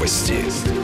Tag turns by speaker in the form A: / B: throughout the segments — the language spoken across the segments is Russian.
A: Новости.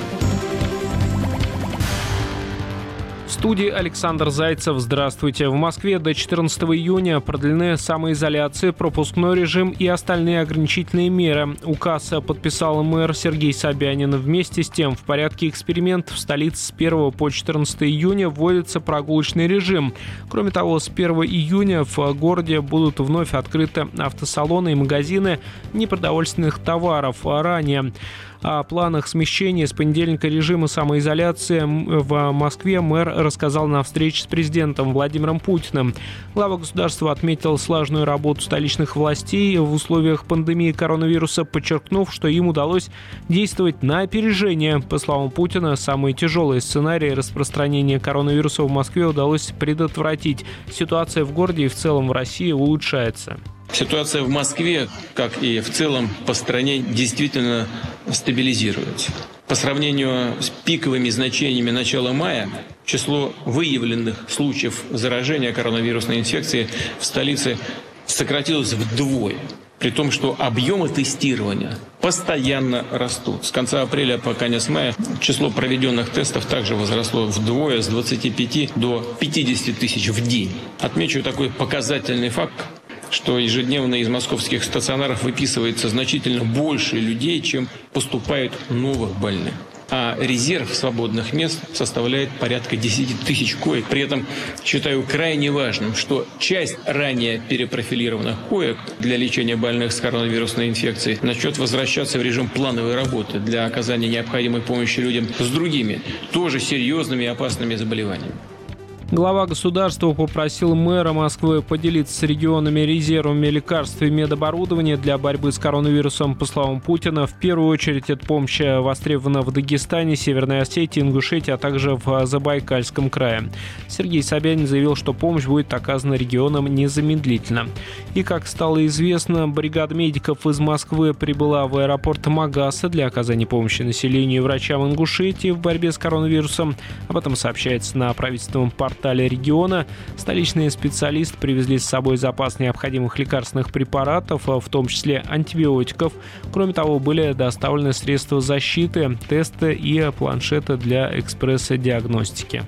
B: В студии Александр Зайцев. Здравствуйте. В Москве до 14 июня продлены самоизоляция, пропускной режим и остальные ограничительные меры. Указ подписал мэр Сергей Собянин. Вместе с тем, в порядке экспериментов в столице с 1 по 14 июня вводится прогулочный режим. Кроме того, с 1 июня в городе будут вновь открыты автосалоны и магазины непродовольственных товаров. Ранее о планах смещения с понедельника режима самоизоляции в Москве мэр рассказал на встрече с президентом Владимиром Путиным. Глава государства отметил слаженную работу столичных властей в условиях пандемии коронавируса, подчеркнув, что им удалось действовать на опережение. По словам Путина, самые тяжелые сценарии распространения коронавируса в Москве удалось предотвратить. Ситуация в городе и в целом в России улучшается.
C: Ситуация в Москве, как и в целом по стране, действительно стабилизируется. По сравнению с пиковыми значениями начала мая, число выявленных случаев заражения коронавирусной инфекцией в столице сократилось вдвое. При том, что объемы тестирования постоянно растут. С конца апреля по конец мая число проведенных тестов также возросло вдвое, с 25 до 50 тысяч в день. Отмечу такой показательный факт, что ежедневно из московских стационаров выписывается значительно больше людей, чем поступает новых больных. А резерв свободных мест составляет порядка 10 тысяч коек. При этом считаю крайне важным, что часть ранее перепрофилированных коек для лечения больных с коронавирусной инфекцией начнет возвращаться в режим плановой работы для оказания необходимой помощи людям с другими, тоже серьезными и опасными заболеваниями.
B: Глава государства попросил мэра Москвы поделиться с регионами резервами лекарств и медоборудования для борьбы с коронавирусом. По словам Путина, в первую очередь эта помощь востребована в Дагестане, Северной Осетии, Ингушетии, а также в Забайкальском крае. Сергей Собянин заявил, что помощь будет оказана регионам незамедлительно. И, как стало известно, бригада медиков из Москвы прибыла в аэропорт Магаса для оказания помощи населению и врачам Ингушетии в борьбе с коронавирусом. Об этом сообщается на правительственном портале региона. Столичные специалисты привезли с собой запас необходимых лекарственных препаратов, в том числе антибиотиков. Кроме того, были доставлены средства защиты, тесты и планшеты для экспресс-диагностики.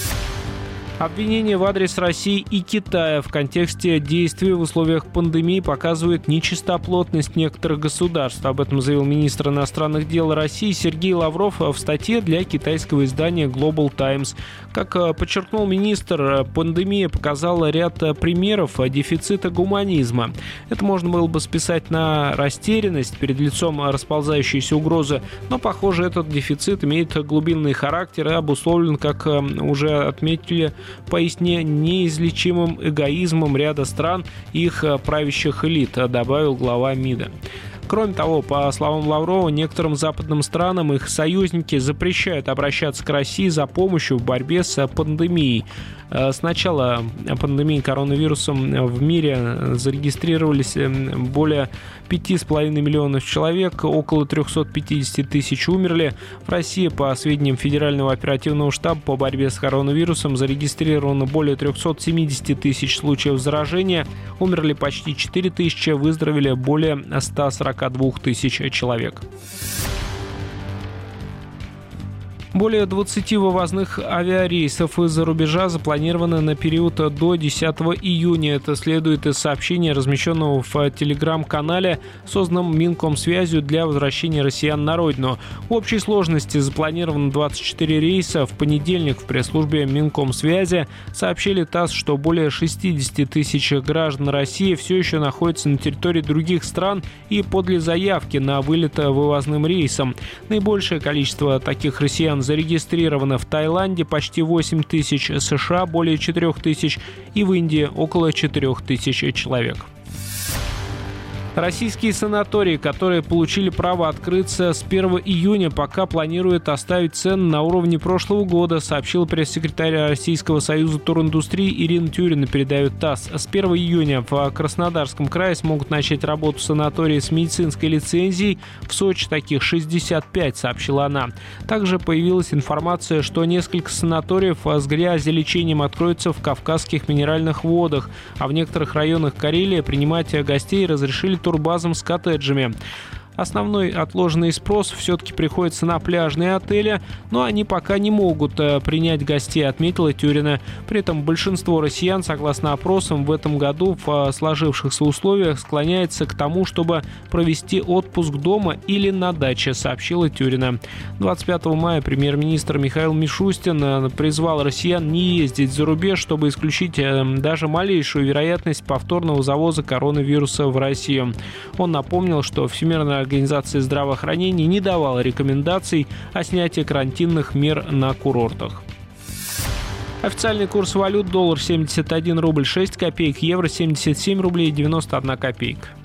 B: Обвинения в адрес России и Китая в контексте действий в условиях пандемии показывают нечистоплотность некоторых государств. Об этом заявил министр иностранных дел России Сергей Лавров в статье для китайского издания Global Times. Как подчеркнул министр, пандемия показала ряд примеров дефицита гуманизма. Это можно было бы списать на растерянность перед лицом расползающейся угрозы, но, похоже, этот дефицит имеет глубинный характер и обусловлен, как уже отметили, поистине неизлечимым эгоизмом ряда стран и их правящих элит, добавил глава МИДа. Кроме того, по словам Лаврова, некоторым западным странам их союзники запрещают обращаться к России за помощью в борьбе с пандемией. С начала пандемии коронавирусом в мире зарегистрировались более 5,5 миллионов человек, около 350 тысяч умерли. В России, по сведениям Федерального оперативного штаба по борьбе с коронавирусом, зарегистрировано более 370 тысяч случаев заражения, умерли почти 4 тысячи, выздоровели более 142 тысяч человек. Более 20 вывозных авиарейсов из-за рубежа запланировано на период до 10 июня. Это следует из сообщения, размещенного в телеграм-канале, созданном Минкомсвязью для возвращения россиян на родину. В общей сложности запланировано 24 рейса. В понедельник в пресс-службе Минкомсвязи сообщили ТАСС, что более 60 тысяч граждан России все еще находятся на территории других стран и подали заявки на вылет вывозным рейсом. Наибольшее количество таких россиян зарегистрировано в Таиланде, почти 8 тысяч, США более 4 тысяч и в Индии около 4 тысяч человек. Российские санатории, которые получили право открыться с 1 июня, пока планируют оставить цены на уровне прошлого года, сообщил пресс-секретарь Российского союза туриндустрии Ирина Тюрина, передает ТАСС. С 1 июня в Краснодарском крае смогут начать работу санатории с медицинской лицензией. В Сочи таких 65, сообщила она. Также появилась информация, что несколько санаториев с грязелечением откроются в Кавказских минеральных водах, а в некоторых районах Карелии принимать гостей разрешили турбазам с коттеджами. Основной отложенный спрос все-таки приходится на пляжные отели, но они пока не могут принять гостей, отметила Тюрина. При этом большинство россиян, согласно опросам, в этом году в сложившихся условиях склоняется к тому, чтобы провести отпуск дома или на даче, сообщила Тюрина. 25 мая премьер-министр Михаил Мишустин призвал россиян не ездить за рубеж, чтобы исключить даже малейшую вероятность повторного завоза коронавируса в Россию. Он напомнил, что Всемирная организация здравоохранения не давала рекомендаций о снятии карантинных мер на курортах. Официальный курс валют: доллар 71 рубль 6 копеек, евро 77 рублей 91 копейка.